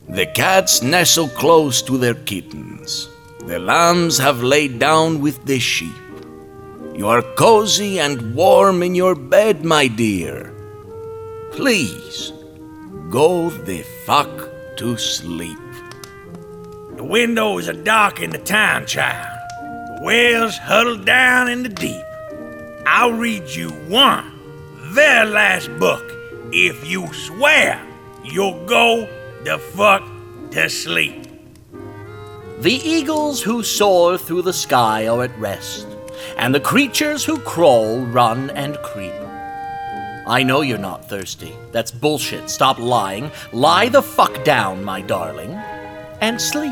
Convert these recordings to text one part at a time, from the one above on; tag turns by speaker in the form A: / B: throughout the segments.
A: The cats nestle close to their kittens. The lambs have laid down with the sheep. You are cozy and warm in your bed, my dear. Please, go the fuck to sleep.
B: The windows are dark in the town, child. The whales huddled down in the deep. I'll read you one, very last book, if you swear you'll go the fuck to sleep.
C: The eagles who soar through the sky are at rest, and the creatures who crawl, run, and creep. I know you're not thirsty. That's bullshit. Stop lying. Lie the fuck down, my darling, and sleep.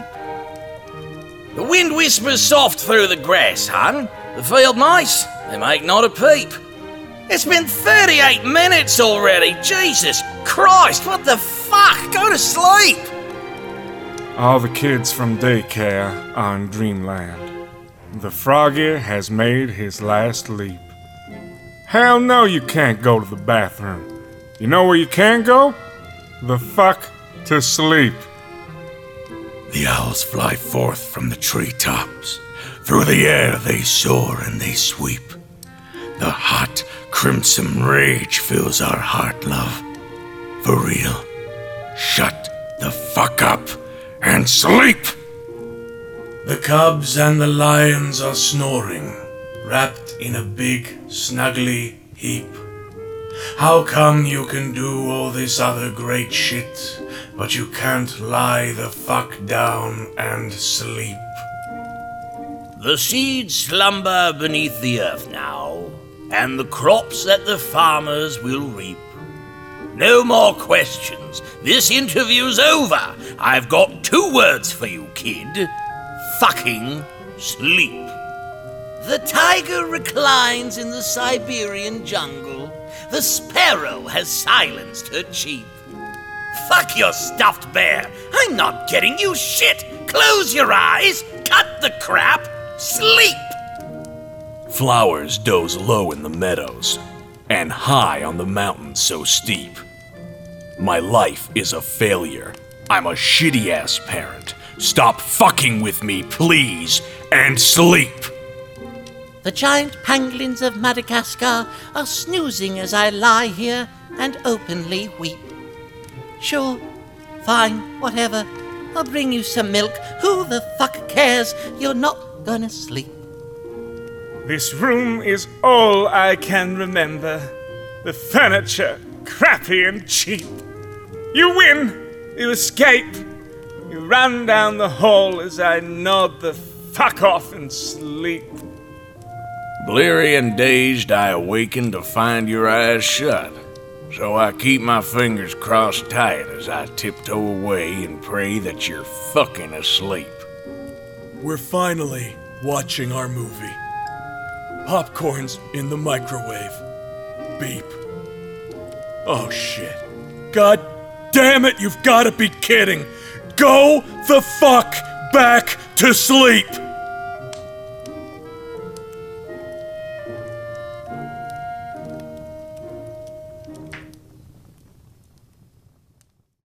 A: The wind whispers soft through the grass, hon. The field mice, they make not a peep. It's been 38 minutes already. Jesus Christ, what the fuck? Go to sleep.
D: All the kids from daycare are in dreamland. The froggy has made his last leap. Hell no, you can't go to the bathroom. You know where you can go? The fuck to sleep.
B: The owls fly forth from the treetops. Through the air they soar and they sweep. The hot crimson rage fills our heart, love. For real. Shut the fuck up and sleep! The cubs and the lions are snoring, wrapped in a big, snuggly heap. How come you can do all this other great shit, but you can't lie the fuck down and sleep?
A: The seeds slumber beneath the earth now, and the crops that the farmers will reap. No more questions. This interview's over. I've got 2 words for you, kid. Fucking sleep. The tiger reclines in the Siberian jungle. The sparrow has silenced her chief. Fuck your stuffed bear. I'm not getting you shit. Close your eyes. Cut the crap. Sleep.
E: Flowers doze low in the meadows, and high on the mountains so steep. My life is a failure. I'm a shitty-ass parent. Stop fucking with me, please, and sleep!
C: The giant pangolins of Madagascar are snoozing as I lie here and openly weep. Sure, fine, whatever. I'll bring you some milk. Who the fuck cares? You're not gonna sleep.
D: This room is all I can remember. The furniture, crappy and cheap. You win! You escape! You run down the hall as I nod the fuck off and sleep.
A: Bleary and dazed, I awaken to find your eyes shut. So I keep my fingers crossed tight as I tiptoe away and pray that you're fucking asleep.
F: We're finally watching our movie. Popcorn's in the microwave. Beep. Oh shit. God damn it, you've gotta be kidding! Go the fuck back to sleep!